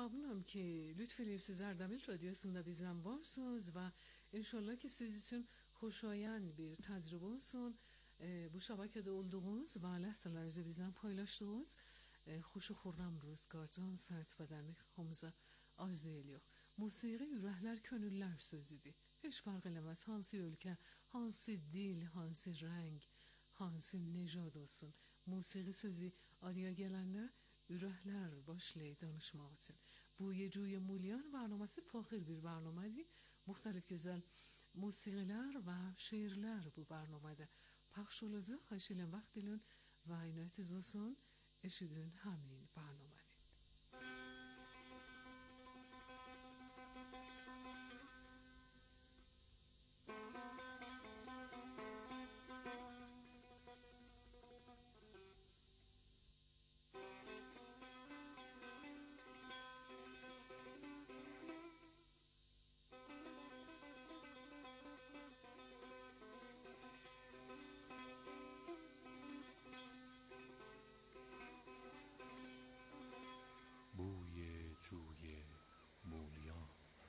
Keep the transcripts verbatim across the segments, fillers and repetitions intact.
Memnunum ki lütfedip sizlerden radyosunda bizden varsınız ve inşallah ki siz için hoşayan bir tecrübe olsun. Bu şebekede olduğunuz ve lehzelerinizi bizden paylaştığınız خوش و خورم روزگارcan sert bedenli hamıza arz ediyor. Musiqi ürəklər, könüllər sözüdür. Heç fərq eləməz hansı ölkə, hansı dil, hansı rəng, hansı necad olsun. Musiqi sözü araya gələndə ürəklər başlayır danışmaq üçün. Bu Yecuy Mulian برنامesi فاخر bir برنامه‌dir. Müxtəlif gözəl musiqilər və şeirlər bu برنامede pəxş olacaq. Xahiş edirəm vaxt dilin və inayətiniz olsun. eşidin همین برنامه بوی جوی مولیان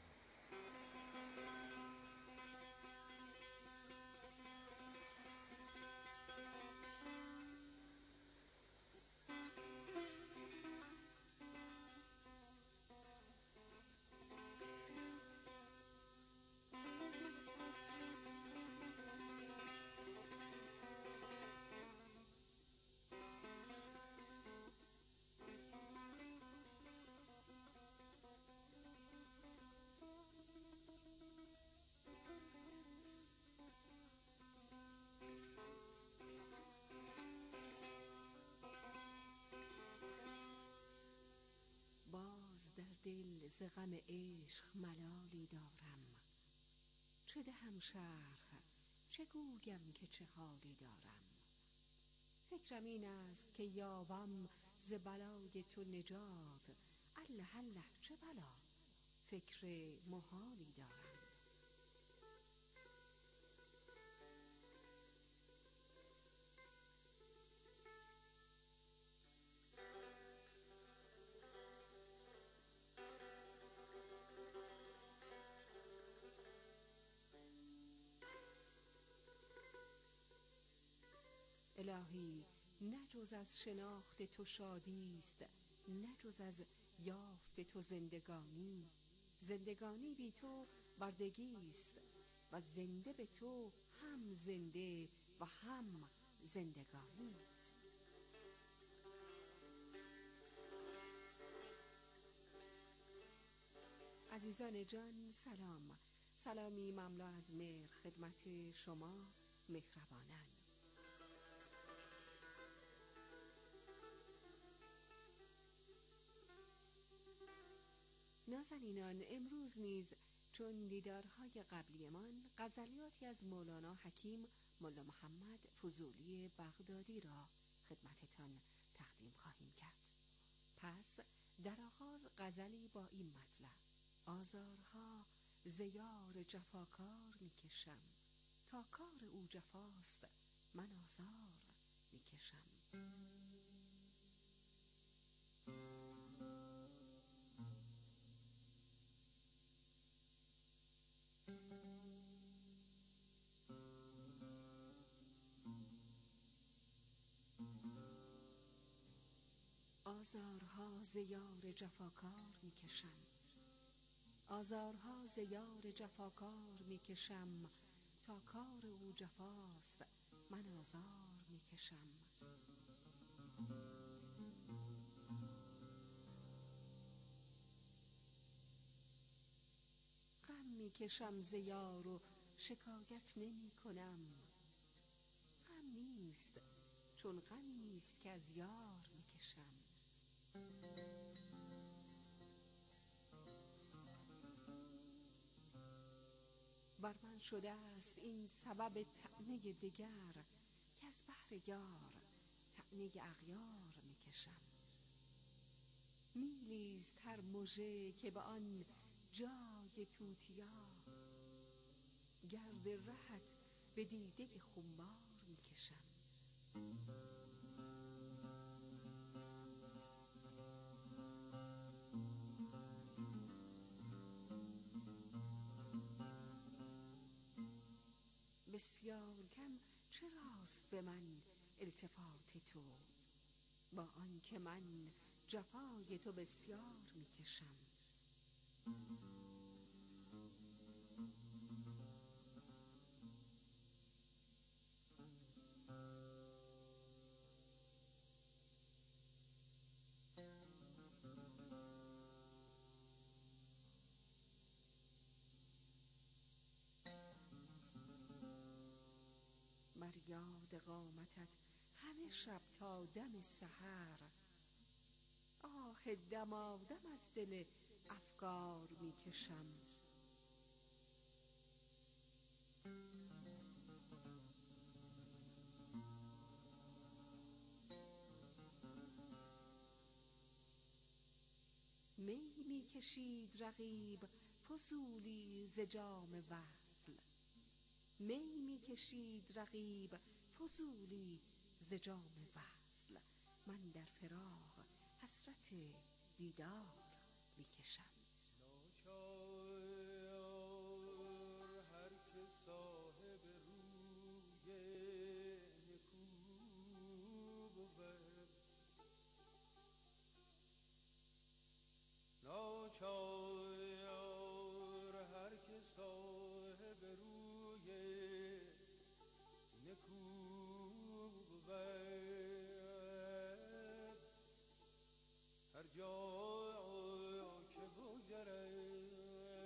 باز در دل ز غم عشق ملالی دارم، چه دهم شرح چه گویم که چه حالی دارم. فکرم این است که یابم ز بلای تو نجات، الله الله چه بلا فکر محالی دارم. الهی نه جز از شناخت تو شادی است، نه جز از یافت تو زندگانی. زندگانی بی تو بردگی است و زنده به تو هم زنده و هم زندگانی است. عزیزان جان سلام، سلامی مملو از مهر خدمت شما مهربانان. نازنینان، امروز نیز چون دیدارهای قبلیمان غزلیاتی از مولانا حکیم ملا محمد فضولی بغدادی را خدمتتان تقدیم خواهیم کرد. پس در آغاز غزلی با این مطلب: آزارها ز یار جفاکار میکشم، تا کار او جفاست من آزار میکشم. آزارها ز یار جفاکار میکشم، آزارها ز یار جفاکار میکشم، تا کار او جفاست من آزار میکشم. غم میکشم ز یار و شکایت نمی کنم، غم نیست چون غمی است که از یار میکشم. بر من شده است این سبب طعنه دگر، که از بحر یار طعنه اغیار میکشم. میلیست هر مژه که به آن جای توتیا، گرد رهت به دیده خمار میکشم. بسیار کم چراست به من التفات تو، با آنکه من جفای تو بسیار میکشم. بر یاد قامتت همه شب تا دم سحر، آه دمادم از دل افگار میکشم. می میکشید رقیب فضولی ز جام وصل، می میکشید رقیب فضولی ز جام وصل. من در فراق حسرت دیدار میکشم. ناچار هر که صاحب روی نکو بود، ناچار هر که صاحب روی نکو بود، هر جا که بگذرد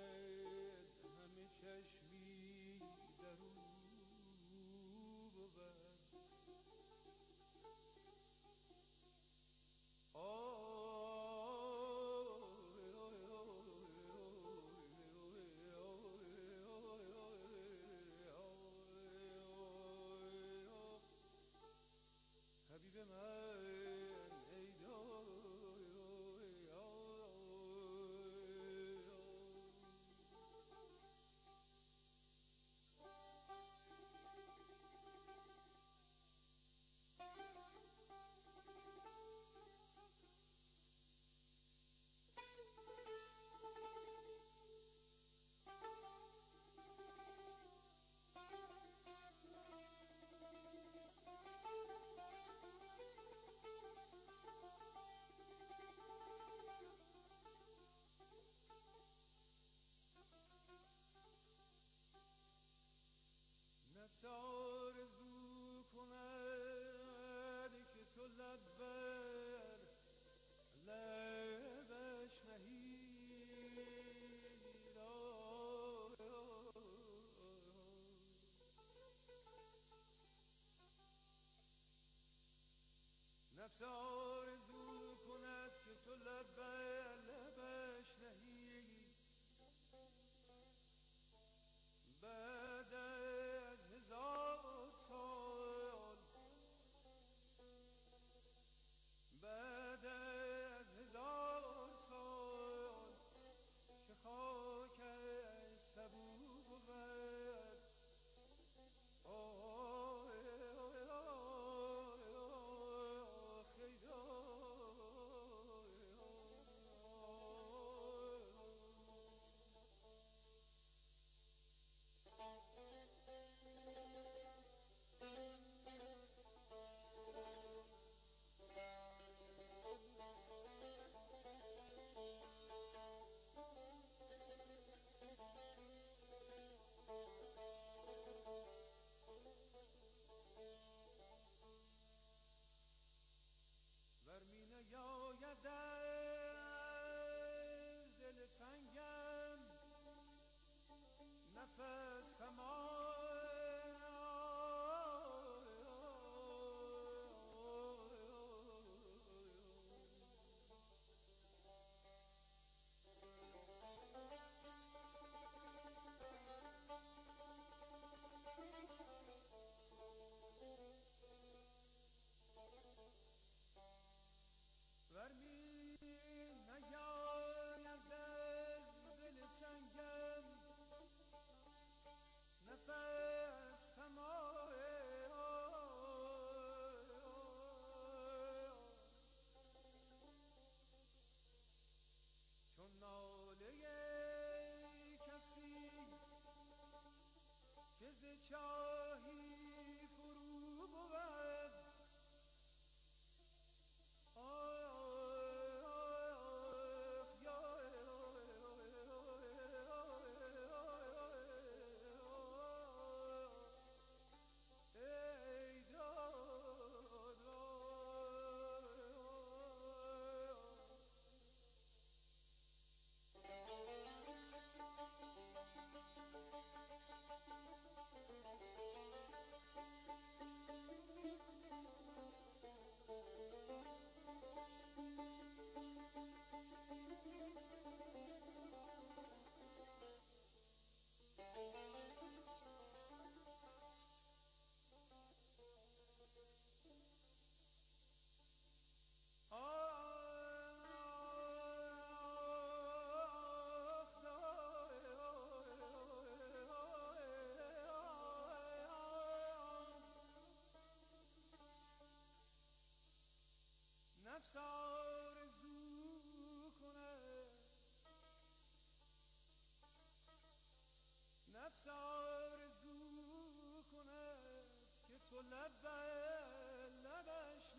لب لبش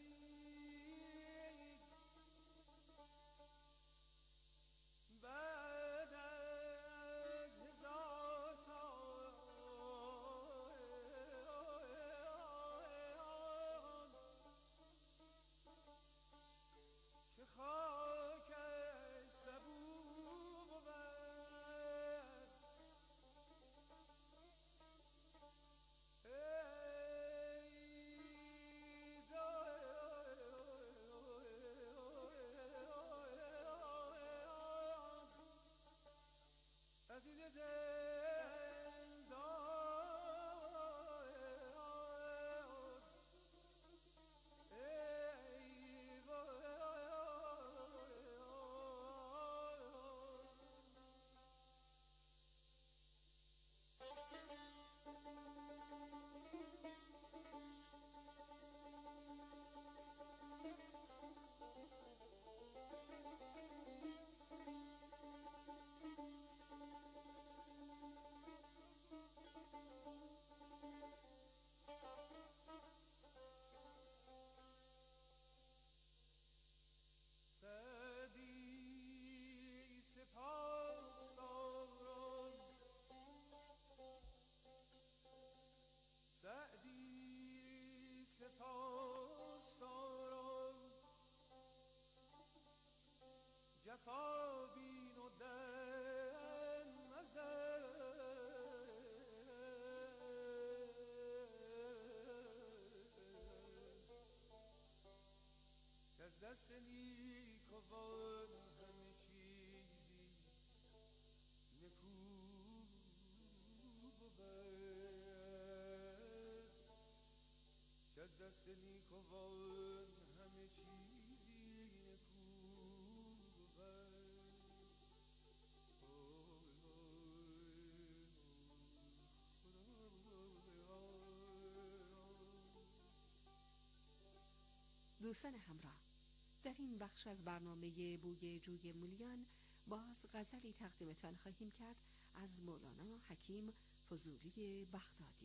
نهید بعد از هزار سال که خاکش سبو بود عزیز دل دار ای سعدی سپاس دارم سعدی سپاس دارم جفا بین و دم مزن که از دست نیکوان همه چیزی نکو بود که از دست نیکوان همه چیزی نکو بود دوستان همراه، در این بخش از برنامه بوی جوی مولیان باز غزلی تقدیمتان خواهیم کرد از مولانا حکیم فضولی بغدادی.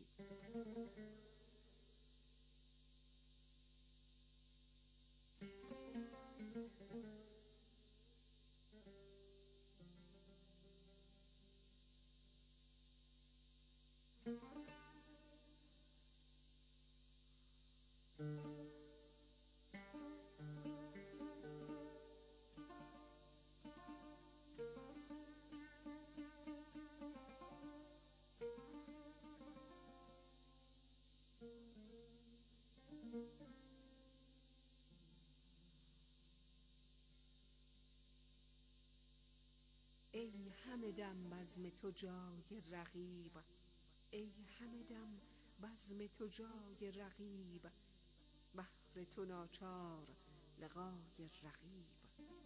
ای همه دم بزم تو جای رقیب، ای همه دم بزم تو جای رقیب، بهر تو ناچار لقای رقیب.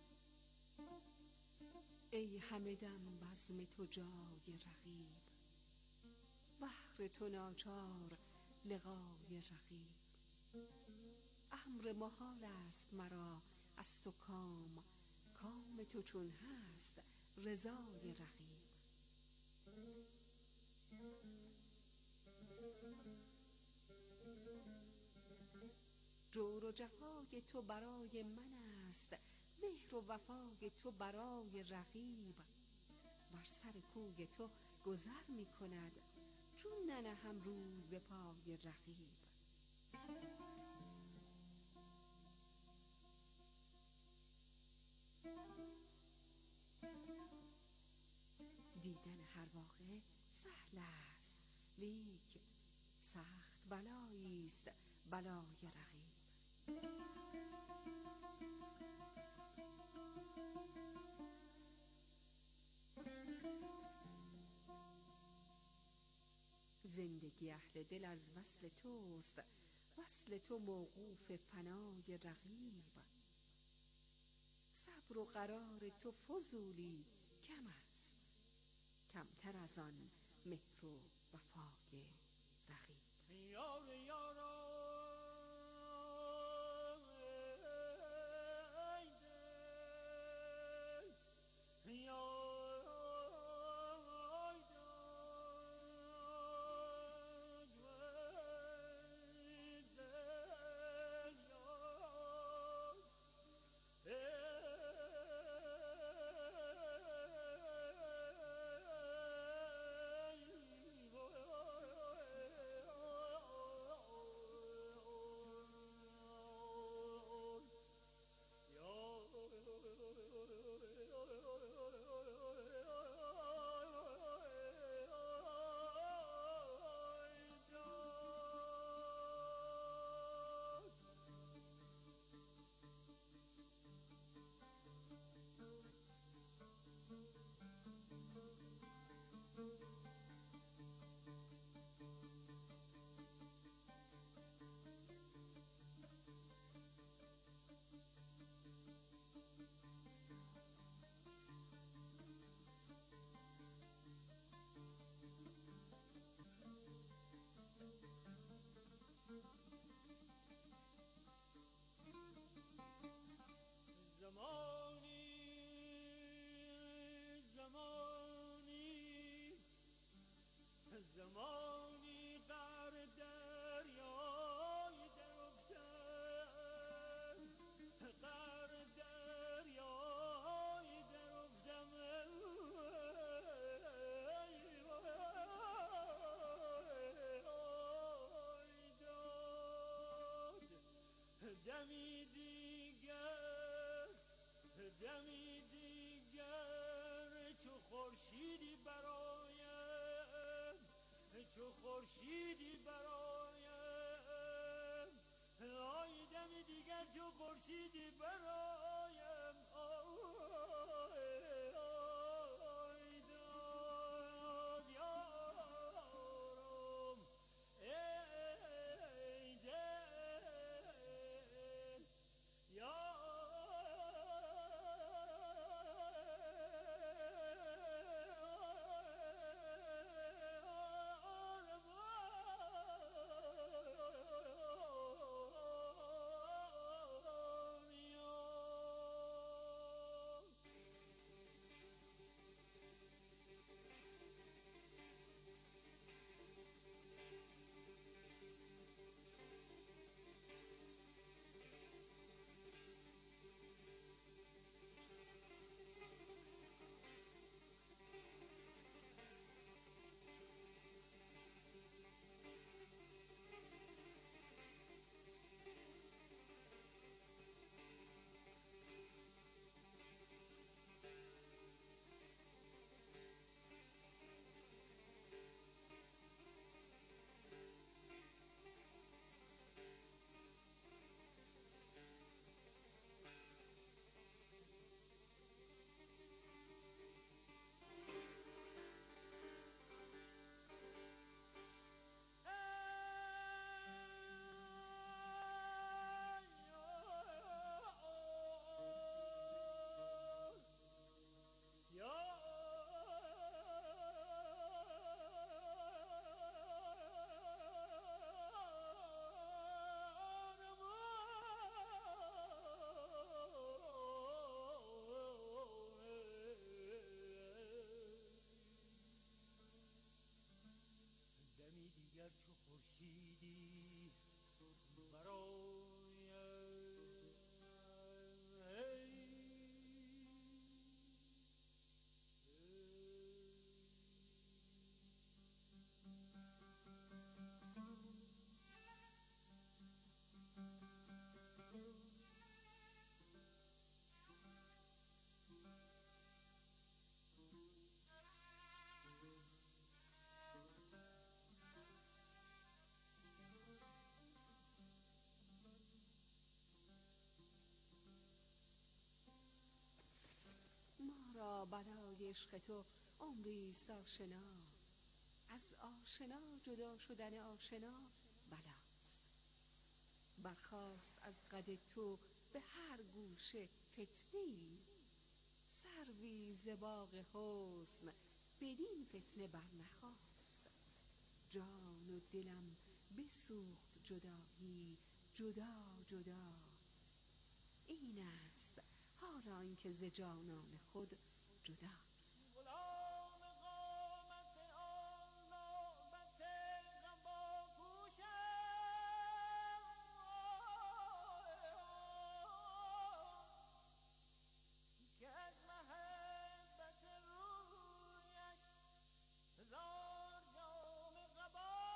ای همه دم بزم تو جای رقیب، بهر تو ناچار لقای رقیب. امر محال است مرا از تو کام، کام تو چون هست رضای رقیب. جور و جفای تو برای من است، مهر و وفای تو برای رقیب. بر سر کوی تو گذر می کند، چون ننهم روی به پای رقیب. دیدن هر واقعه سهل است، لیک سخت بلایی است بلای رقیب. زندگی اهل دل از وصل توست، وصل تو موقوف فنای رقیب. صبر و قرار تو فضولی کم است، کمتر از آن مهر و وفای رقیب. یار یارا ای دل یار ای زمانی قعر دریای در افتم قعر دریای در افتم دمی دیگر دمی دیگر چو خورشیدی برایم چو خورشیدی برایم آی دمی دیگر چو خورشیدی برایم آی آی داد یارم ای دل یا دمی دیگر چو خورشیدی برایم ما را بلای عشق تو عمریست آشنا، از آشنا جدا شدن آشنا بلاست. برخاست از قد تو به هر گوشه فتنه‌ای، سروی ز باغ حسن بدین فتنه برنخاست. جان و دلم بسوخت جدایی جدا جدا، این است حال آنکه ز جانان خود جداست. غلام قامت آن نوبت قبا پوشم که از محبت رویش هزار جام قباست.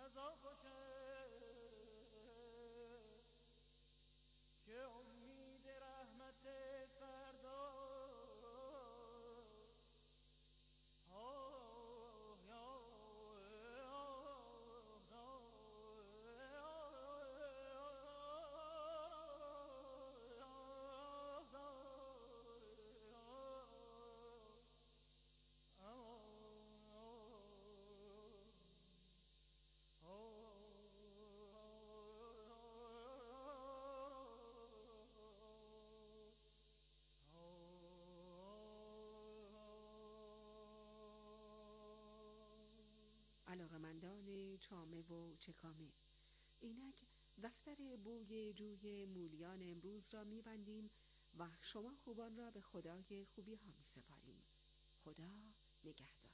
از آن خوشه که امید رحمت فردا علاقمندان چامه و چکامه، اینک دفتر بوی جوی مولیان امروز را می‌بندیم و شما خوبان را به خدای خوبی ها می سپاریم. خدا نگهدار.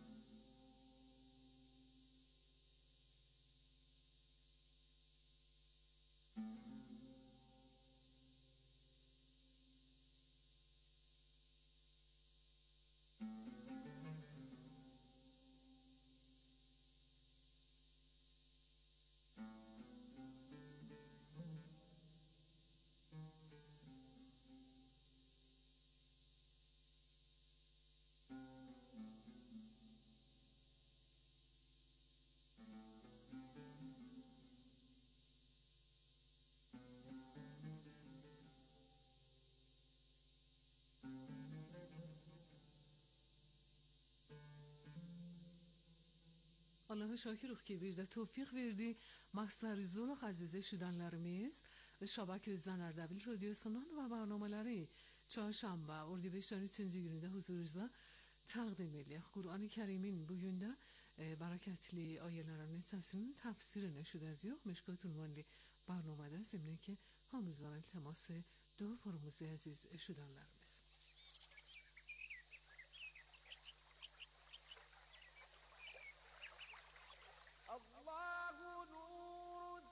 Allah'a şakir ki bir de tevfik verdi. Mahsarızlar azize şudanlarımız şabak Zan Erdebil radyosundan ve barnameleri çarşamba اردیبهشت üçüncü gününde huzurunuzda takdim edilir. Kur'an-ı Kerim'in bugün de e, bereketli ayelerin təsirinin tefsirini şudazıyor. Meşkat unvanlı barnamada zemine ki hamızdan iltiması dua forumuzu aziz şudanlarımız. الله نور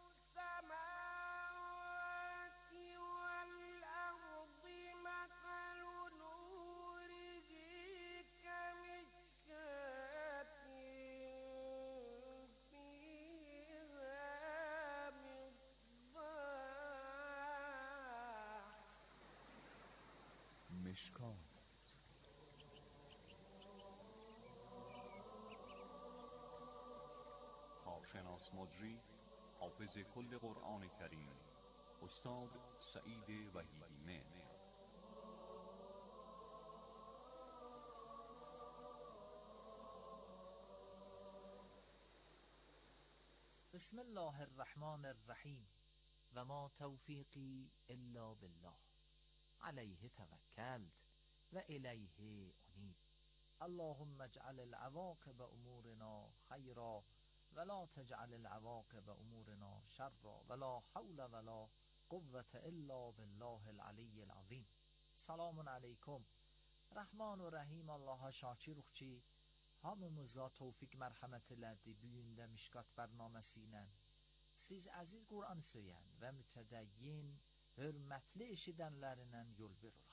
السماوات والأرض مثل نوره كمشكاة فيها مصباح مشکات کارشناس مجری حافظ کل قرآن کریم استاد سعید وحیدی مهر. بسم الله الرحمن الرحیم و ما توفیقی الا بالله علیه توکلت و الیه انیب. اللهم اجعل العواقب امورنا خیرا ولا تجعل العواقب امورنا شرا ولا حول ولا قوة الا بالله العلی العظیم. سلام علیکم. Rəhman və Rəhim Allaha şakirük ki, hamımıza tevfik mərhəmət elədi bu gündə Mişkat bərnaməsi ilə. Siz əziz Qur'an söyən və mütədəyyin, hörmətli eşidənlərinə yol veririk.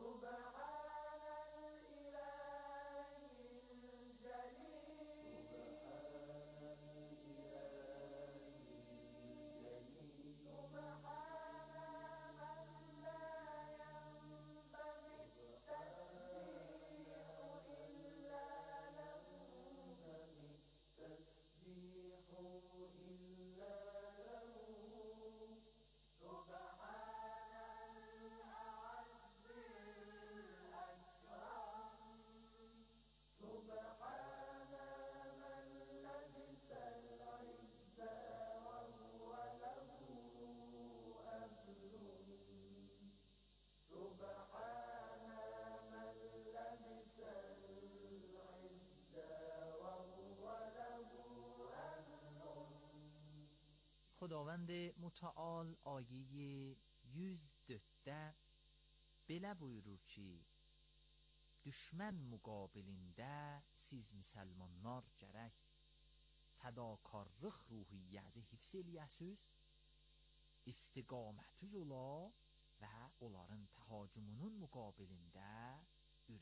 خداوند متعال آیه yüz dörddə belə buyurur ki, düşmən müqabilində siz müsəlmanlar gərək fədakarlıq ruhiyyəzi hifz eləyəsiz, istiqamətüz ola və onların təhacümünün müqabilində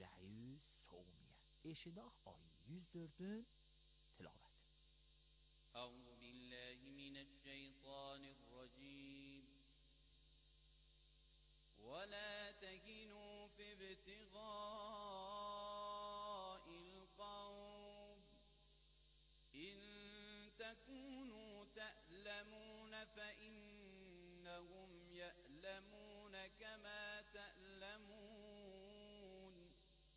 ürəyüz soğumiyə. Eşidaq ayı yüz dördün tilavəti. أعوذ بالله من الشيطان الرجيم ولا تهنوا في ابتغاء القوم إن تكونوا تألمون فإنهم يألمون كما تألمون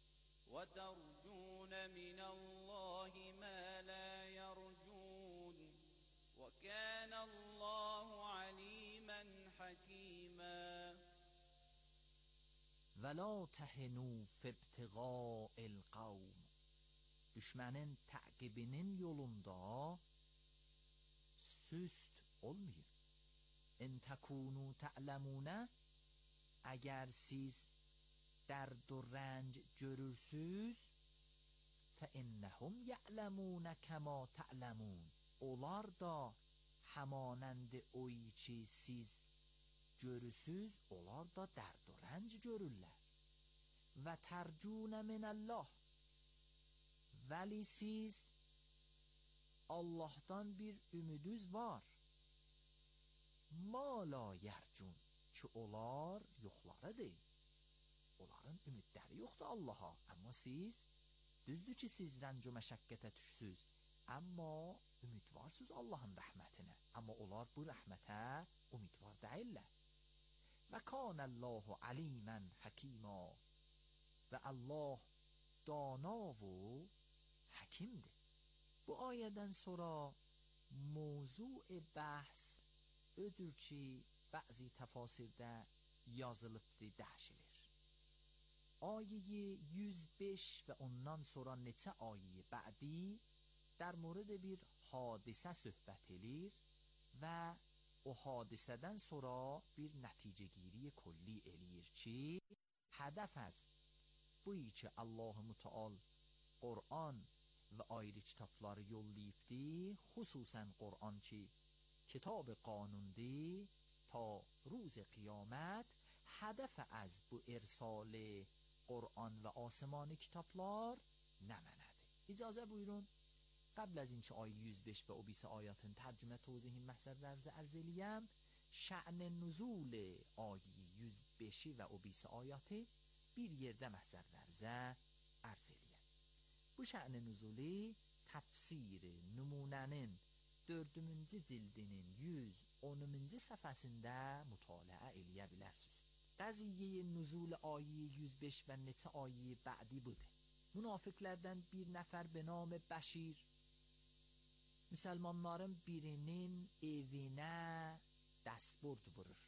وترجون من الله ما لا يرجون وكان الله عليما حكيما. ولا تهنوا في ابتغاء القوم düşmənin təqibinin yolunda süst olmayın. İn tekunu ta'lemune eğer siz derd و رنج görürsüz فإنهم يعلمون كما تعلمون onlar da hamanend oyi ki siz görürsüz onlar da derd و رنج görürlər. Və tərcun min Allah vəli siz Allah'tan bir ümidiniz var. Ma la yercun ki onlar yoxlarıdır. Onların ümidləri yoxdur Allaha. Amma siz düzdür ki siz rənc və məşəqqətə düşsüz. Amma ümidvarsınız Allahın rəhmətinə. Amma onlar bu rəhmətə ümidvar deyirlər. Və kanəllahu alimən həkima və Allah dana və həkimdir. Bu ayədən sonra mövzu bəhs ödür ki bəzi təfasirdə yazılıbdır, dəhşilir. Ayə yüz beş və ondan sonra neçə ayə bə'di در مورد bir hadisə söhbət edir və o hadisədən sonra bir nəticəgiri kulli eləyir ki, hədəf az buyi ki Allah Müteal Qur'an və ayrı kitabları yollayıbdır, xüsusən Qur'an ki kitab qanundir ta روز qiyamət. Hədəf az bu irsal Qur'an və آسمانی kitaplar nəmənədir. İcazə buyurun قبل از اینکه آیه yüz beş و بیست آیاتın tərcümə توضیح məsələlərimizi ərz eləyəm, şə'n nüzul ayə yüz beş və بیست ayatı bir yerdə məsələlərimizə ərz eləyəm. Bu şə'n nüzuli təfsir nümunənin dördüncü cildinin yüz onuncu səhifəsində mütaliə eləyə bilərsiniz. Qəziyyə nüzul ayə yüz beş və neçə ayə bə'di budur. Münafiqlərdən bir nəfər be nam Bəşir müsəlmanların birinin evinə dəstburd vurur.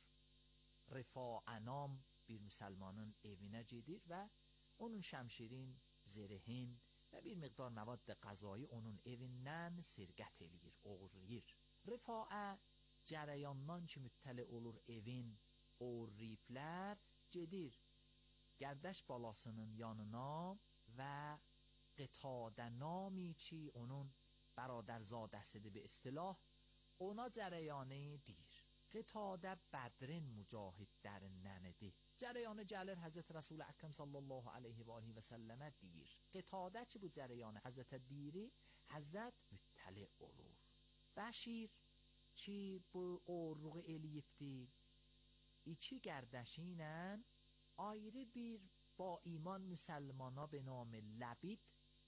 Rifa'anam bir müsəlmanın evinə gedir və onun şəmşirin, zirhin və bir miqdar məvad qəzayı onun evindən sirqət eləyir, oğurlayır. Rifa'a cərəyandan ki müttəli olur evin oğurlayıblər, gedir gərdəş balasının yanına və qitadə nami ki onun برادرزادəsidir به اصطلاح ona cərəyanı deyir. Qitadə Bədrin mücahidlərindəndir. Cərəyanı gəlir Həzrət Rəsul Əkrəm sallallahu aleyhi və aleyhi və səlləmə deyir. Qitadə ki bu cərəyanı Həzrətə deyiri, Həzrət müttəli olur. Bəşir ki bu oğurluğu eləyibdir, iki qərdəşi ilə ayrı bir ba iman müsəlmana be nam Ləbid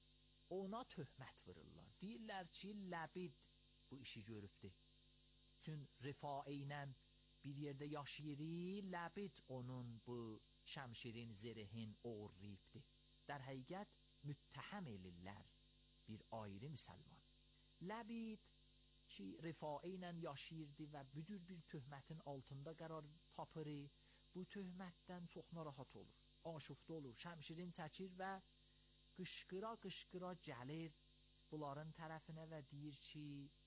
ona töhmət vururlar. Deyirlər ki, Ləbid bu işi görübdür. Çün Rifa'i ilə bir yerdə yaşayırı, Ləbid onun bu şəmşirin, zirhin oğurlayıbdır. در həqiqət müttəhəm elirlər bir ayrı müsəlman. Ləbid ki, Rifa'i ilə yaşayırdı və bu cür bir töhmətin altında qərar tapırı, bu töhmətdən çox narahat olur, aşufta olur, şəmşirin çəkir və qışqıra qışqıra gəlir bunların tərəfinə və deyir ki,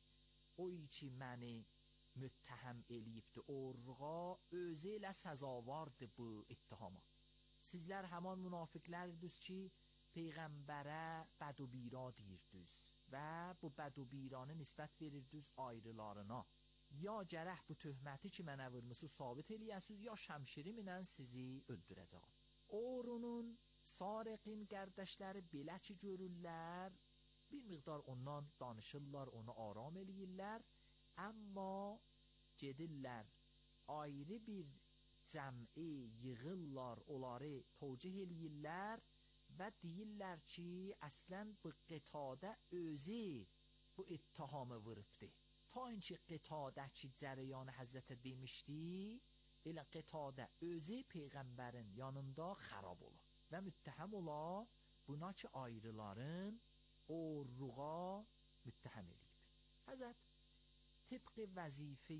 oy ki məni müttəhəm eləyibdir oğurluğa, özü ilə səzavardır bu ittihama. Sizlər həman münafiqlərdiniz ki, Peyğəmbərə bəd و بیرا deyirdiniz və bu bəd و بیرanı nisbət verirdiniz ayrılarına. Ya gərək bu töhməti ki mənə vurmusu sabit eləyəsiniz, ya şəmşirim ilə sizi öldürəcəm. Oğrunun Sarıqin qərdəşləri belə ki görürlər, bir miqdar ondan danışırlar, onu aram eləyirlər, amma gedirlər ayrı bir cəm'i yığırlar, onları tövcih eləyirlər və deyirlər ki, əslən bu Qitadə özü bu ittihamı vurubdi. Ta اینکه Qitadə ki cərəyanı Həzrətə demişdi, elə Qitadə özü Peyğəmbərin yanında xarab ola və müttəhəm ola, buna ki ayrıların oruğa müttəhəm eləyib. Həzrət طبق وظیفه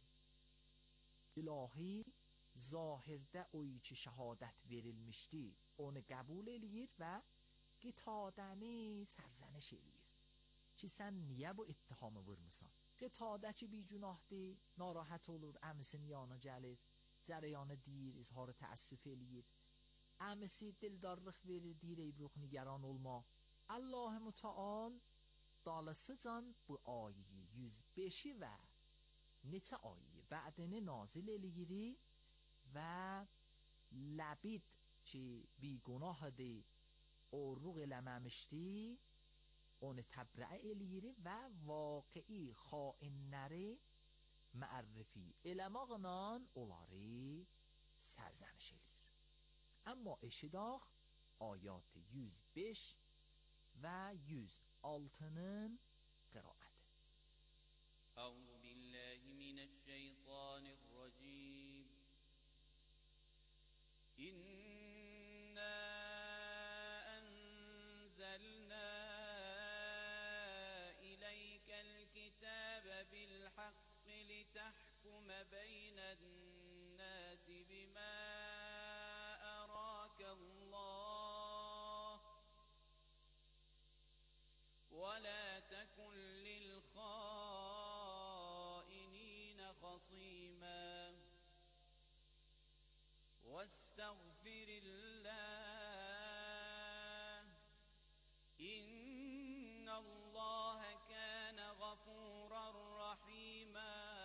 الهی zahirdə o ki şəhadət verilmişdi, onu qəbul eləyir və Qitadəni sərzəniş eləyir ki, sən niyə bu ittihamı vurmusan? Qitadə ki bi günahdır, narahat olur, əmisinin yanına gəlir, cərəyanı deyir, izhar təəssüf eləyir, əmisi dildarlıq verir, deyir ey ruh niگران olma. Allah Mütəal dalasıcan bu ayeyi yüz beşi və neçə ayeyi bə'dini nazil eləyiri və Ləbid ki bi günahdır, oruq eləməmişdi, onu təbrə eləyir və vaqi'i xainləri mərrifi eləmaqla onları sərzəniş eləyir. Amma eşidaq ayat yüz beş və yüz altının qiraəti. أعوذ بالله من الشيطان الرجيم. إنا أنزلنا إليك الكتاب بالحق لتحكم بين الناس بما أراك الله ولا تكن للخائنين خصيما واستغفر الله إن الله كان غفورا رحيما.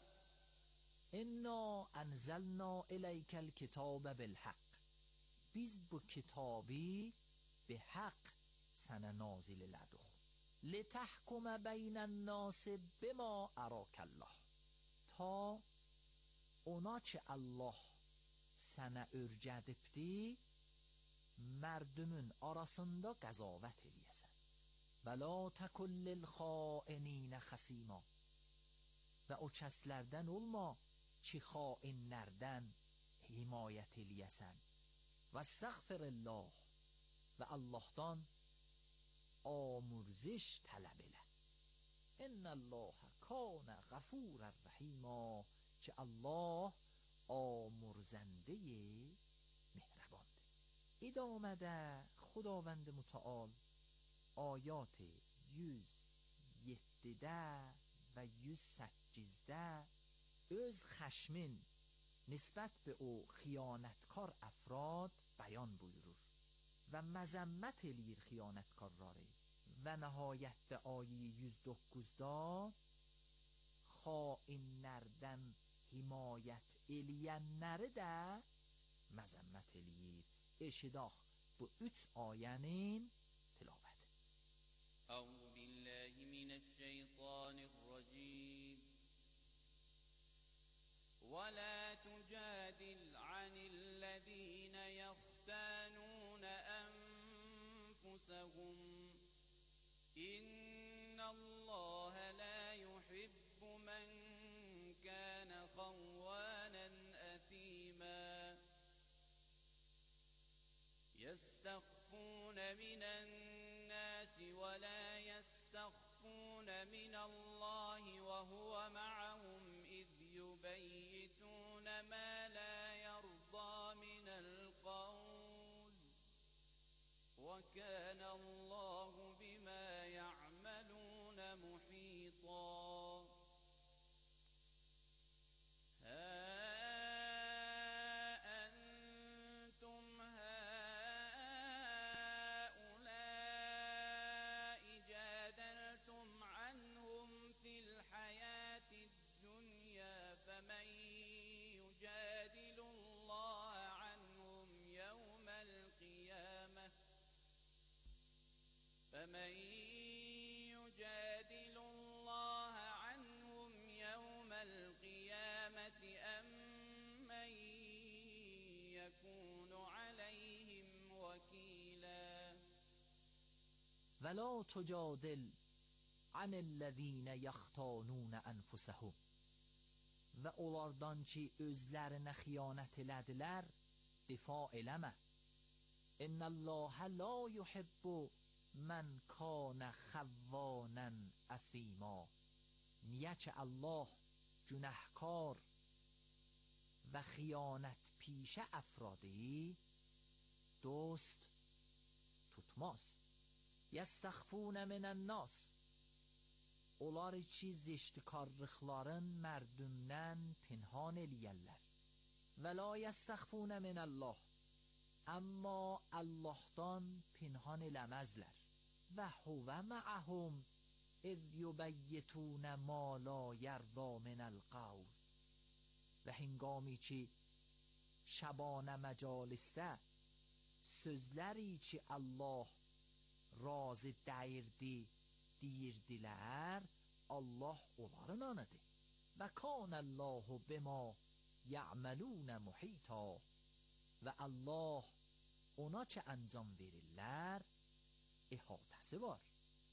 انا انزلنا الیک الکتاب بالحق. biz bu kitabı به حق سنه نازل لدخ لتحکم بین الناس بما اراک الله. تا اونا چه الله sənə örgədibdi, mərdümün arasında qəzavət eləyəsən. Və la təkun lilxainین xəsima. Və o kəslərdən olma ki xainlərdən himayət eləyəsən. Və estəğfir Allah. Və Allahdan amurziş tələb elə. İnnə Allah kânə qəfurən rəhima. Ki Allah آمرزنده مهربانده. ادامده خداوند متعال آیات yüz yeddidə və yüz səkkizdə öz xəşmin nisbət به o xiyanətkar əfrad bəyan buyurur və məzəmmət eləyir xiyanətkarları və nəhayətdə ayə yüz doqquzda xainlərdən himayət eləyənləri də məzəmmət eləyir. Eşidaq bu üç ayənin tilavəti. أعوذ بالله من الشيطان الرجيم. ولا تجادل عن الذين يختانون أنفسهم إن الله لا يحب من كان خوانا أثيما. يستخفون من الناس ولا يستخفون من الله وهو معهم إذ يبيتون ما لا يرضى من القول وكان الله بما يعملون محيطا. ها أنتم هؤلاء جادلتم عنهم في الحياة الدنيا فمن يجادل ولا تجادل عن الذين يختانون انفسهم. Və onlardan ki özlərinə xəyanət elədilər, difa eləmə. İnnəllaha la yuhibbu mən kana xəvvanan əthima. Niyə ki Allah günahkar və xəyanət پیشه افرادی دوست tutmaz. یستخفون من الناس. Onlar ki ziştikarlıkların mərdümdən pinhan eləyərlər. Və la yəstəxfun min Allah. Amma Allahdan pinhan eləməzlər. Və huvə ma'ahum اذ یبیتون ما لا یرضا من القول. و هنگامی ki şabana məcalisdə sözləri ki Allah razı dəyirdi, deyirdilər, Allah onların anıdır. Və kanəllahu bima ya'malun muhita. Və Allah ona ki əncam verirlər, ihatəsi var.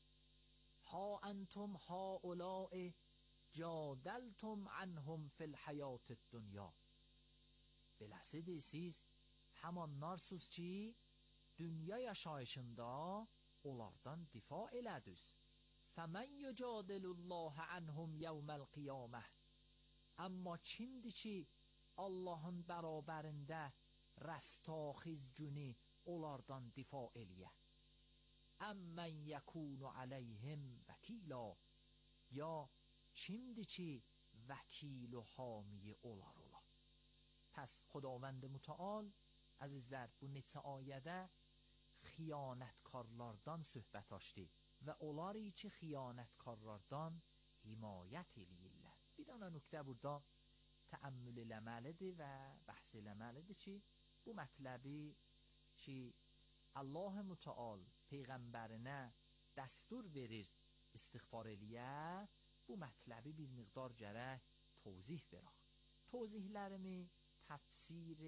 Ha entum haula'i jadaltum anhum fil hayatid dunya. Beləsidir, siz hamanlarsınız ki dünya yaşayışında onlardan difa elədiniz. فَمَنْ يُجَادِلُ اللّٰهَ عَنْهُمْ يَوْمَ الْقِيَامَةِ. Amma kimdir ki Allahın bərabərində rəstaxiz günü onlardan difa eləyə? أَمَّنْ يَكُونُ عَلَيْهِمْ وَكِيلًا. Ya kimdir ki vəkil و حامی onlar ola? پس خداوند متعال عزیزlər bu neçə ayədə xiyanətkarlardan söhbət açdı və onları ki xiyanətkarlardan himayət eləyirlər. Bir dənə nöqtə burada təəmmül eləməlidir və bəhs eləməlidir ki, bu mətləbi ki Allah Mütəal peyğəmbərinə dəstur verir istiğfar eləyə, bu mətləbi bir miqdar gərək tozih verək. Tozihlərimi təfsir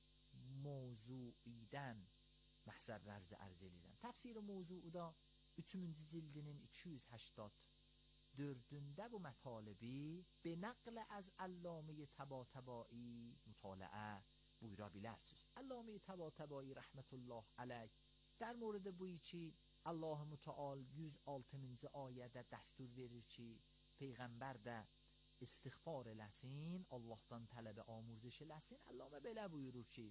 mövzuidən məhzərlərcə ərz edirəm. Təfsir mövzuuda üçüncü cildinin iki yüz هشتاد dördündə bu mətalibi به نقل از علامه طباطبایی مطالعه buyura bilərsiniz. علامه طباطبایی رحمت الله علیه در مورد بویی ki Allah Mütəal yüz altıncı ayədə dəstur verir ki peyğəmbər də istiğfar eləsin, Allahdan tələbə amurziş eləsin. Allame belə buyurur ki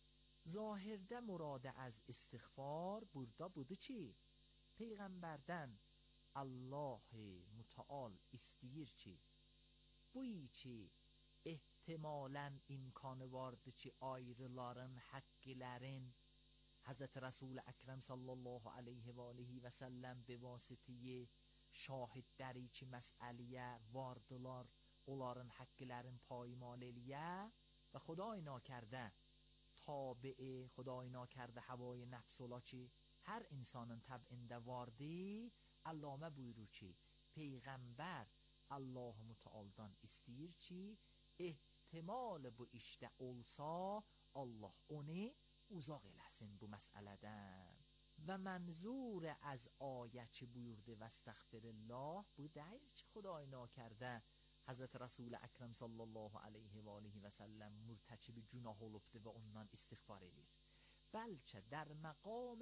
zahirdə muradə az istiğfar burada budur ki peyğəmbərdən Allah Mütəal istəyir ki buyi ki ehtimalən imkanı vardır ki ayrıların haqqlərin Hazreti Resul Ekrem sallallahu aleyhi ve aleyhi ve sellem به واسطه şahidləri ki məsələyə vardılar, onların haqqlərin paymal eləyə və Xuday nakərdə tabi'i, Xuday nakərdə havai nəfs ola ki hər insanın təbində vardı. Allame buyurur ki peyğəmbər Allah Mütəaldan istəyir ki ehtimal bu işdə olsa Allah onu uzaq eləsin bu məsələdən. Və mənzur az ayə ki buyurdu və estəğfirullah bu deyir ki Xuday nakərdə Hazreti Resul Ekrem sallallahu aleyhi ve aleyhi ve sellem mürtəkibi günah olubdu və ondan istiğfar edir. Bəlkə در مقام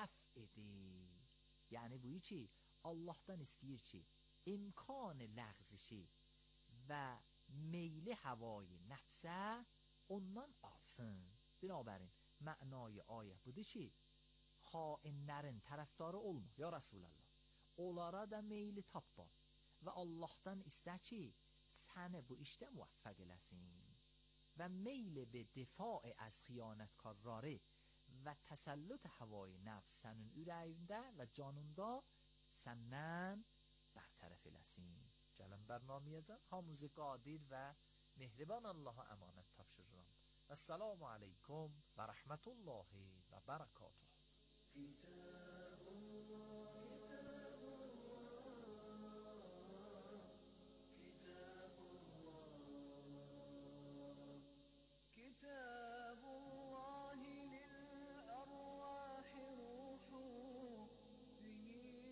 دفعdir. Yəni bu ki Allahdan istəyir ki imkan lağzişi və meyli havai nəfsə ondan alsın. Binabərin mənای ayə budur ki xainlərin tərəfdarı olma ya Rasulallah. Onlara da meyli tapma və Allahdan istə ki səni bu işdə muvaffəq eləsin və meyli به دفاع از xiyanətkarları və təsəllüt havai nəfs sənin ürəyində və canında səndən bərtərəf eləsin. Gəlin bərnaməyə hamımızı qadir və mehriban Allaha əmanət tapşırıram. Esselamu aleyküm və rəhmətullahi və bərəkatuhu. كتاب الله للأرواح روح به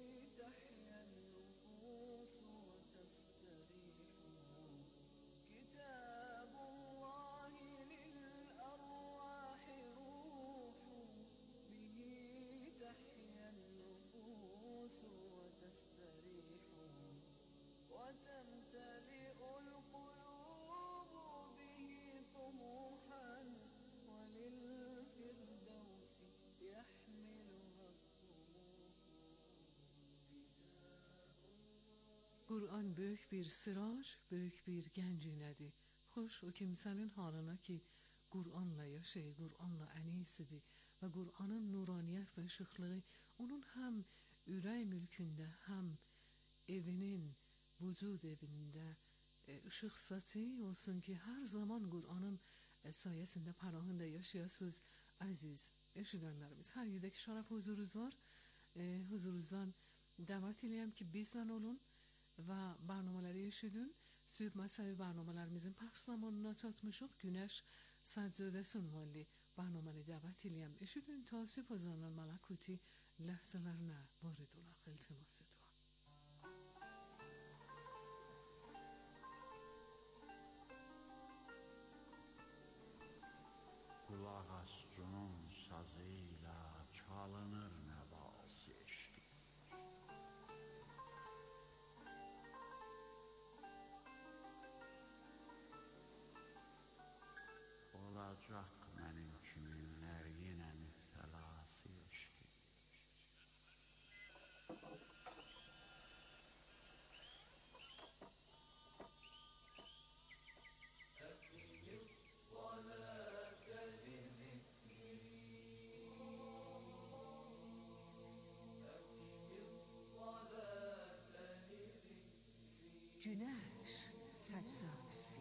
Kur'an büyük bir siraç, büyük bir gencinedir. Hoş o kimsenin halına ki Kur'anla yaşayı, Kur'anla enisidir ve Kur'an'ın nuraniyet ve ışıklığı onun hem ürey mülkünde hem evinin, vücud evinde ışık saçı olsun ki her zaman Kur'an'ın sayesinde parağında yaşayasınız aziz eşidenlerimiz. Her yerdeki şaraf huzurunuz var. E, huzurunuzdan davet edeyim ki bizden olun ve barnameleri eşidin. Süb mesai barnamelerimizin paks zamanına çatmışıq. Güneş Saccade ünvanlı barnameleri davet edeyim. Eşidin ta süb hazırlanan malakuti ləhzələrine varid olaq iltimas ediyorum. Kulaq as cunun sazıyla çalınır nəvası eşki. Olacaq mənim kiminlər yenə müftəlası eşki. Güneş Saccadesi.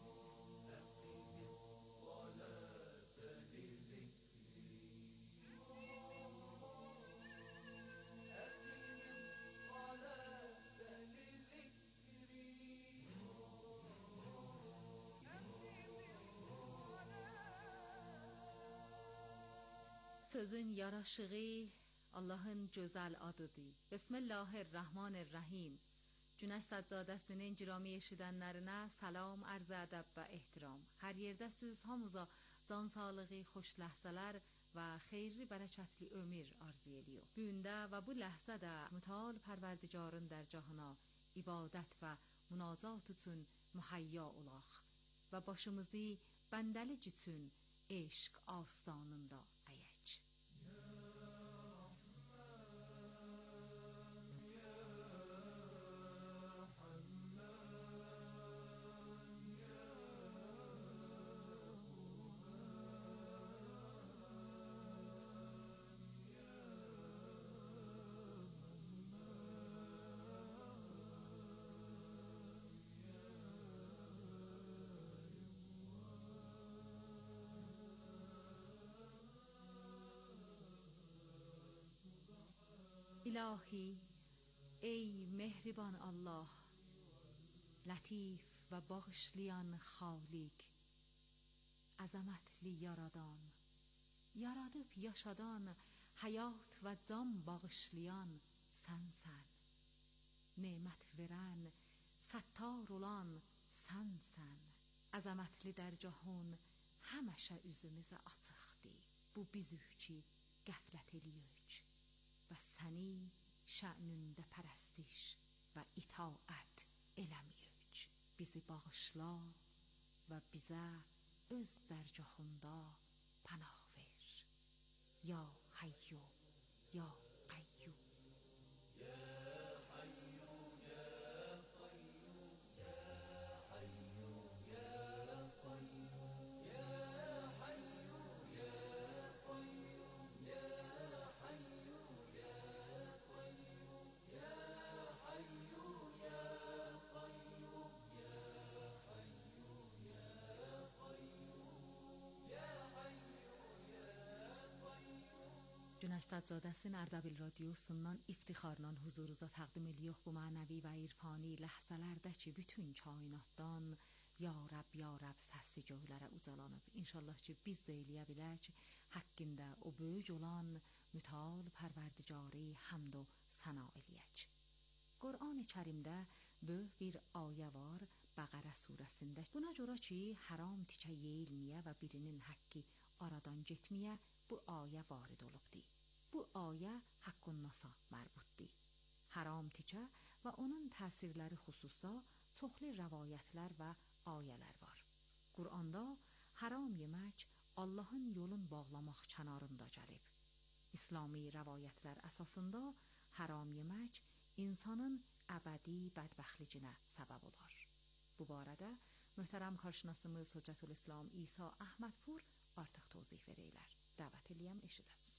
Sözün yaraşığı Allah'ın güzel adıdır. Bismillahirrahmanirrahim. Güneş Saccadəsinin girami eşidənlərinə salam, arz ədəb və ehtiram. Hər yerdəsiz, hamıza can sağlığı, xoş ləhzələr və xeyirli, bərəkətli ömür arzu ediyor. Bu gündə və bu ləhzədə mütəal Pərverdigarın dərgahına ibadət və münacat üçün mühəyya olaq və başımızı bəndəlik üçün eşq astanında əyək. İlahi, ey mehriban Allah, latif ve bağışlayan Halik, azametli yaradan, yaradıb yaşadan, hayat ve can bağışlayan sensen. Nemet veren, sattar olan sensen. Azametli dərgahın həməşə üzümüzə açıqdır. Bu bizük ki, qəflət eləyək və səni şənündə pərəstiş və itaət eləməyək. Bizi bağışla və bizə öz dərgahında pənah ver. Ya Hayyu, Ya Qayyum. Günəş Saccadəsinin Ərdəbil radiosundan iftiharla huzurunuza təqdim edirik bu mənəvi və irfani ləhzələrdə ki, bütün kainatdan Ya Rəbb, Ya Rəbb səsi göylərə ucalanıb. İnşallah ki, biz də eləyə bilək, haqqında o böyük olan mütəal Pərverdigarı həmd o səna eləyək. Qur'an-ı Kərimdə böyük bir ayə var, Bəqərə surəsində. Buna görə ki, haram tikə yeyilməyə və birinin haqqı aradan getməyə bu ayə varid olubdur. Bu ayə Haqqun Nasa mərbutdur. Haram tikə və onun təsirləri xüsusda çoxlu rəvayətlər və ayələr var. Qur'anda haram yemək Allahın yolun bağlamaq kənarında gəlib. İslami rəvayətlər əsasında haram yemək insanın əbədi bədbəxtlicinə səbəb olar. Bu barədə möhtərəm karşınasımız Hocətülislam İsa Əhmədpur artıq tozih verəylər. Dəvət eləyəm eşidəsiz.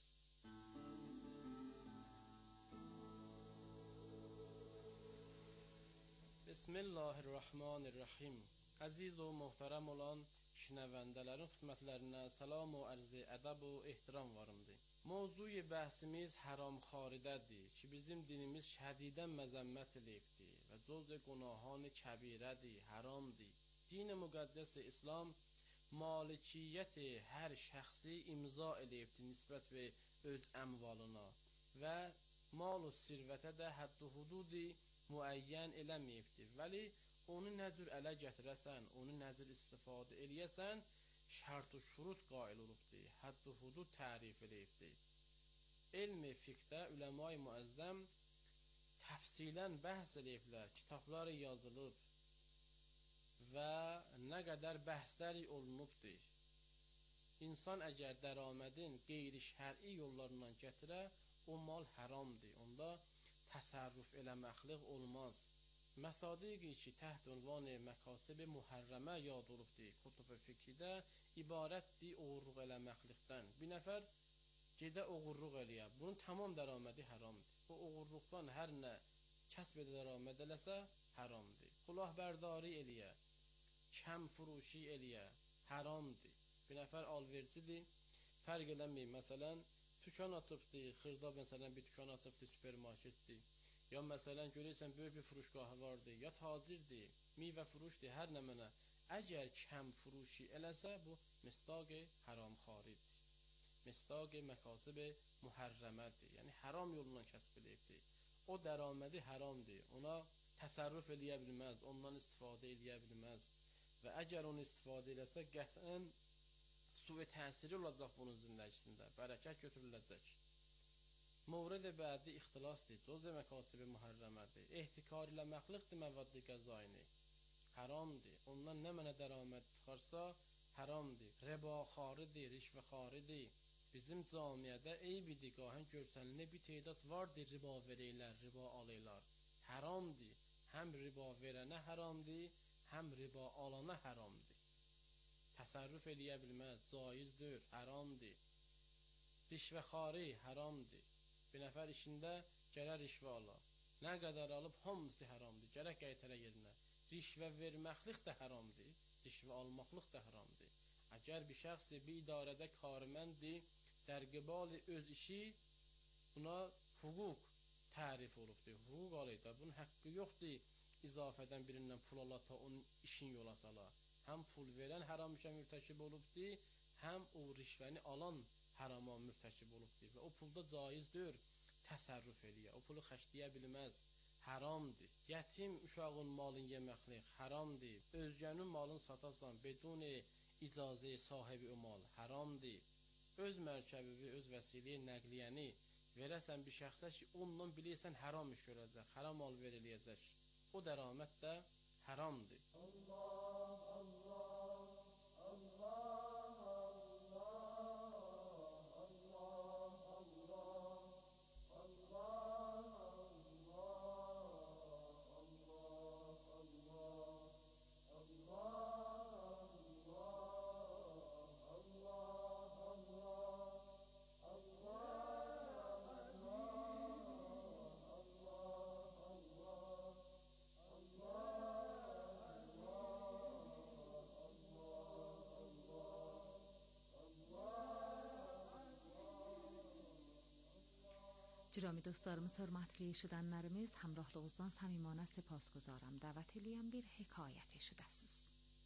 Bismillahirrahmanirrahim. Əziz və möhtərəm olan şinəvəndələrin xidmətlərinə salam və ərz-i ədəb və ehtiram varımdır. Mövzuy bəhsimiz haramxaridədir ki, bizim dinimiz şədidən məzəmmət eləyibdir və cüz günahان kəbirədir, haramdır. Din müqəddəs İslam malikiyyət hər şəxsi imza eləyibdir nisbət və öz əmvalına və mal-u sirvətə də hədd-u hududi müəyyən eləməyibdir. Vəli onu nə cür ələ gətirəsən, onu nə cür istifadə eləyəsən, şərt-u şurut qail olubdur, hədd-u hudud tərif eləyibdir. Elm-i fiqdə üləma-i müəzzəm təfsilən bəhs eləyiblər, kitabları yazılıb və nə qədər bəhsləri olunubdur. İnsan əgər dərəmədin qeyri-şər'i yollarından gətirə, o mal haramdır, onda təsərrüf eləməklik olmaz. Məsadiqi ki, təhd ünvan məkasib mühərrəmə yad olubdur, kutub-ı fiqhidə ibarətdir oğurluq eləməklikdən. Bir nəfər gedə oğurluq eləyə, bunun tamam dərəmədi haramdır. O oğurluqdan hər nə kəsb edə dərəməd eləsə, haramdır. Qulahbərdari eləyə, kəm furuşi eləyə, haramdır. Bir nəfər alvercidir, fərq eləməyib, məsələn, tükan açıbdır, xırda məsələn bir tükan açıbdır, süpermarketdir. Ya məsələn görürsən böyük bir furuşgahı vardır, ya tacirdir, meyvə furuşdur, hər nə mənə. Əgər kəm furuşi eləsə, bu misdaq haramxaridir. Misdaq məkasib mühərrəmədir. Yəni haram yolundan kəsb eləyibdir. O dərəmədi haramdır. Ona təsərrüf eləyə bilməz, ondan istifadə eləyə bilməz. Və əgər onu istifadə eləsə, qətlən su-i təsiri olacaq bunun zindəgisində. Bərəkət götürüləcək. Mövrid bədi ixtilasdır, cüz məkasib mühərrəmədir. Ehtikar eləməklikdir məvaddi qəzaini. Haramdır. Ondan nə mənə dərəməd çıxarsa, haramdır. Ribaxaridir, rişvəxaridir. Bizim camiədə eybidir, qahən görsənilən bir teydad vardır, riba verəylər, riba aləylər. Haramdır. Həm riba verənə haramdır, həm riba alana haramdır. Təsərrüf eləyə bilməz, caizdir, haramdır. Rişvəxari haramdır. Bir nəfər işində gələr rişvə ala. Nə qədər alıb, hamısı haramdır. Gərək qaytara yerinə. Rişvə verməklik də haramdır. Rişvə almaqlıq da haramdır. Əgər bir şəxs bir idarədə karməndir, dərqibali öz işi buna hüquq tərif olubdur. Hüquq alayda. Bunun haqqı yoxdur. İzafədən birindən pul ala ta onun işin yola sala. Həm pul verən haram işə mürtəkib olubdur, həm o rişvəni alan harama mürtəkib olubdur və o pulda caizdir təsərrüf eləyə. O pulu xərcləyə bilməz. Haramdır. Yetim uşağın malını yeməklik haramdır. Özgənin malını satasan bedun icazə sahibi o mal haramdır. Öz mərkəbi və öz vəsilə nəqliyəni verəsən bir şəxsə ki, ondan bilirsən haram iş görəcək, haram mal veriləcək. O dəramət də haramdır. Allah, Allah, Allah. Girami dostlarımız, hörmətli eşidənlərimiz, həmrəhliyinizdən səmimanə səpasgüzaram. Dəvət eləyəm bir hekayət eşidəsiz.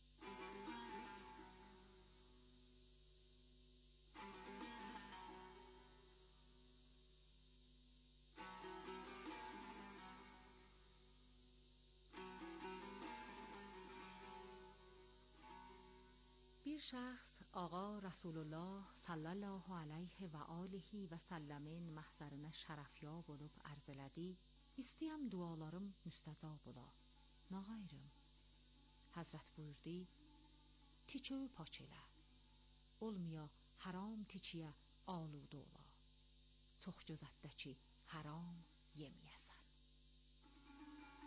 Bir şəxs Ağa Rasulullah sallallahu aleyhi və alihi və səlləmin məhzərinə şərəfyab olub ərz elədi: İstəyəm dualarım müstəcab ola. Nağayrım. Həzrət buyurdu: Tiçöy pak elə. Olmaya haram tiçiyə aludə ola. Çox gözətdə ki, haram yeməyəsən.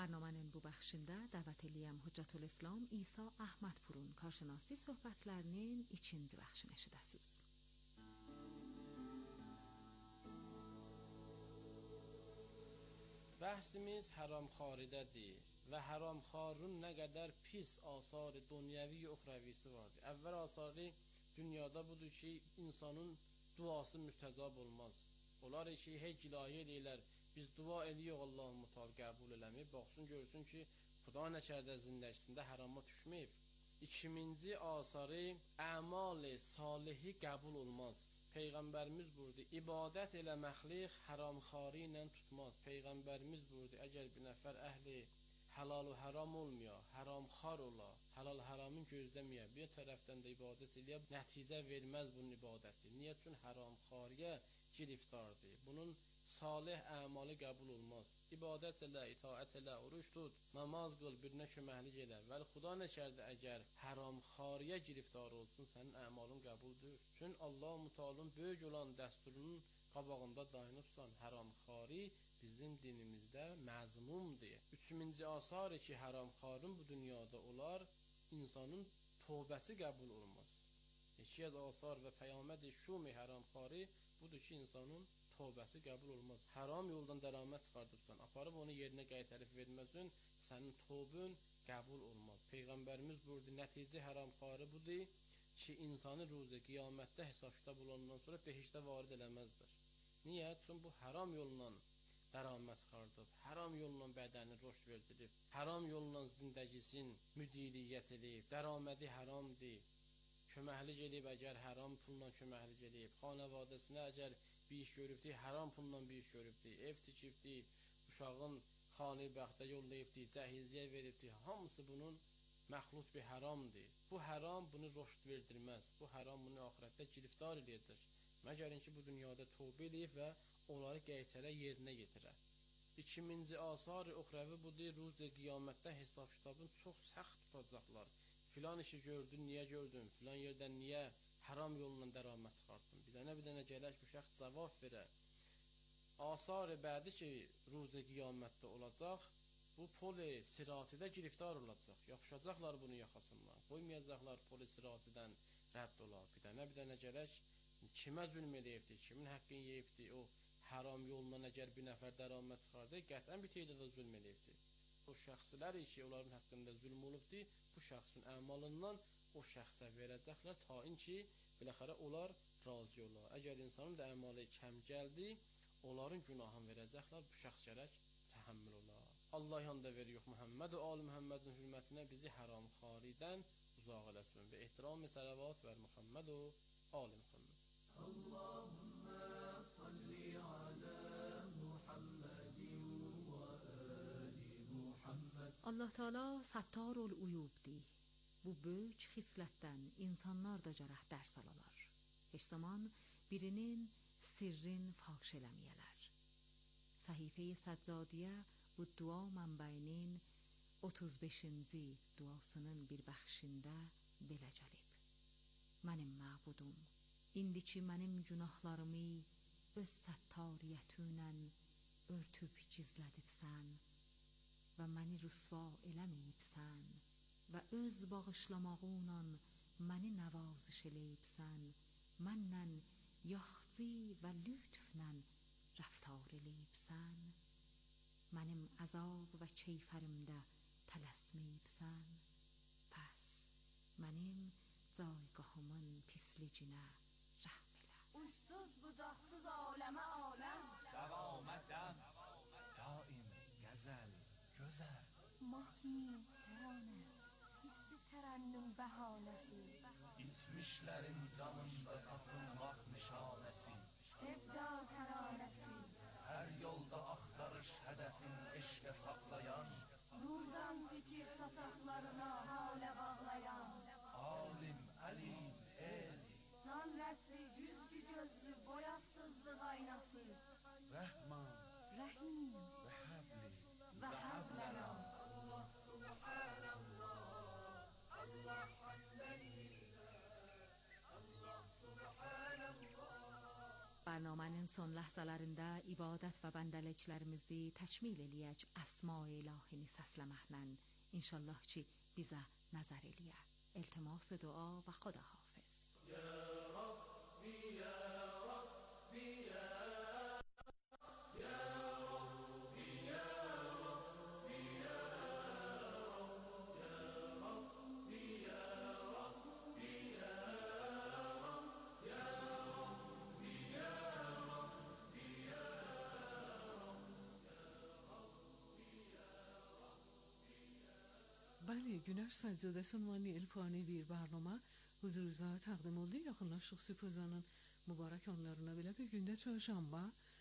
Barnamanın bu bəxşində dəvətliyəm Hüccətül İslam İsa Əhməd Purun karşınası söhbətlərinin ikinci bəxşini eşidəsiniz. Bəhsimiz haramxaridədir və haramxarın nə qədər pis asar dünyəvi və uxravisi vardır. Əvvəl asarı dünyada budur ki, insanın duası müstəcab olmaz. Onlar ki, heç ilahi eləyirlər, biz dua edirik, Allah mutal qəbul eləmir. Baxsın, görsün ki, Xuda nəkərdə zindəcisində harama düşməyib. İkinci asarı əmal-i salihi qəbul olmaz. Peyğəmbərimiz buyurdu, ibadət elə məxliq haramxari ilə tutmaz. Peyğəmbərimiz buyurdu, əgər bir nəfər əhli halal və haram olmuyor, haramxar ola, halal haramın gözləməyə, bir tərəfdən də ibadət eləyə, nəticə verməz bunun ibadəti. Niyə? Çünki haramxariyə giriftardır. Bunun salih əmalı qəbul olmaz. İbadət elə, itaət elə, oruç tut, namaz qıl, birinə köməklik elə. Vəli Xuda nəkərdə əgər haramxariyə giriftar olsun, sənin əmalın qəbuldur. Çünki Allah Mütəalın böyük olan dəsturunun qabağında dayanıbsan. Haramxari bizim dinimizdə məzmumdur. Üçüncü asarı ki, haramxarın bu dünyada olar, insanın tövbəsi qəbul olmaz. İki asar və peyğəmbər şumi haramxari budur ki, insanın tövbəsi qəbul olmaz. Haram yoldan dəramət çıxardıbsan, aparıb onu yerinə qaytarıb verməsin, sənin tövbün qəbul olmaz. Peyğəmbərimiz buyurdu, nəticə haramxarı budur ki, insanı ruzi qiyamətdə hesab kitab olandan sonra behiştə varid eləməzdir. Niyə? Çünki bu haram yolla dəramət çıxardıb, haram yolla bədəni rüşd verdirib, haram yolla zindəgisin müdiriyyət edib, dəramədi haramdır. Köməklik edib, əgər haram pulla köməklik edib, xanavadəsinə əgər bir iş görübdi, haram pulla bir iş görübdi, ev tikibdi, uşağın xani bəxtə yollayıbdi, cəhizyə veribdi, hamısı bunun məxlut bir haramdır. Bu haram bunu rüşd verdirməz, bu haram bunu axirətdə giriftar edəcək. Məgərin ki, bu dünyada tövbə edib və onları qaytara yerinə yetirə. İkinci asar-ı uxravi budur, ruzi qiyamətdə hesab kitabın çox səxt tutacaqlar. Filan işi gördün, niyə gördün? Filan yerdən niyə haram yolla dəramət çıxardın? Bir dənə bir dənə gələk bu şəxs cavab verə. Asar-ı bədi ki, ruzi qiyamətdə olacaq, bu poli siratidə giriftar olacaq. Yapışacaqlar bunun yaxasından. Qoymayacaqlar poli siratidən rədd ola. Bir dənə bir dənə gələk, kimə zülm edibdi, kimin haqqını yeyibdi, o haram yolla əgər bir nəfər dəramət çıxardı, qətən bir teydə də zülm edibdi. O şəxslər ki, onların haqqında zülm olubdi, bu şəxsin əmalından o şəxsə verəcəklər, tayin ki, biləxərə onlar razı olar. Əgər insanın da əmalı kəm gəldi, onların günahını verəcəklər, bu şəxs gərək təhəmmül olar. Allah yanında veriyor Muhammed və Ali Muhammedin hürmətinə bizi haramxaridən uzaq eləsin və ehtiram-ı sələvat ver Muhammed və Ali Muhammed. Allahümme salli ala Muhammedin və ali Muhammed. Allah Teala Sattarul-Uyubdir. Bu böyük xislətdən insanlar da gərək dərs alalar. Heç zaman birinin sirrin faş eləməyələr. Səhifə-i Səccadiyə bu dua mənbəyinin otuz beşinci duasının bir bəxşində belə gəlib. Mənim məbudum, indiki mənim günahlarımı öz səttariyyətünlə örtüb gizlədibsən və məni rüsva eləməyibsən və öz bağışlamağınla məni nəvaziş eləyibsən, məndən yaxcı və lütflə rəftar eləyibsən, mənim əzab və keyfərimdə tələsməyibsən, pəs mənim caygahımın pislicinə rəhm elə. Uçsuz bucaqsız aləmə aləm, dəvamətdən daim gəzəl, gözəl. Mahkim, təranə, hissi tərənnüm bəhanəsi, İtmişlərin canında tapılmaq nişanəsi, sevda təranəsi, hər yolda axtarış hədəfin eşqə saxlayan, nurdan fikir sataqlarına halə bağlayan, alim, əlim, el, can rətli, güzgü gözlü, boyaqsızlıq aynası, Rəhman, Rəhim və həbli, və həblənə. Allah subhanallah, Allah hamdən lillah, Allah subhanallah. bərnamənin son ləhzələrində ibadət və bəndəliklərimizi təkmil eləyək əsma-i ilahini səsləməklə. İnşallah ki bizə nəzər eləyə. التماس دعا و خداحافظ. یا ربی یا ربی یا بله، Güneş Səcudəsi ünvanı elfani bir برنامه huzurunuza təqdim oldu. Yaxınlaşdıq Sübh ezanın mübarək anlarına. Belə bir gündə çarşamba